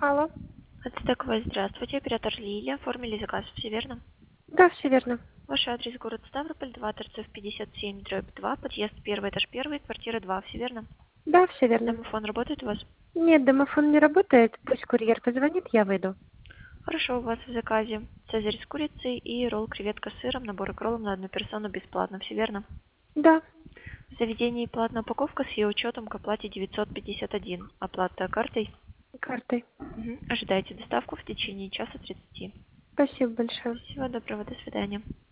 Алло. Ацтековая, здравствуйте. Оператор Лилия. Оформили заказ, все верно? Да, все верно. Ваш адрес город Ставрополь, 2 торцов 57, дробь 2, подъезд 1, этаж 1, квартира 2, все верно? Да, все верно. Домофон работает у вас? Нет, домофон не работает. Пусть курьер позвонит, я выйду. Хорошо, у вас в заказе цезарь с курицей и ролл креветка с сыром, набор и кроллом на одну персону бесплатно, все верно? Да, В заведении платная упаковка с ее учетом к оплате 951. Оплата картой? картой. Мгм. Ожидайте доставку в течение часа 30. Спасибо большое. Всего доброго, до свидания.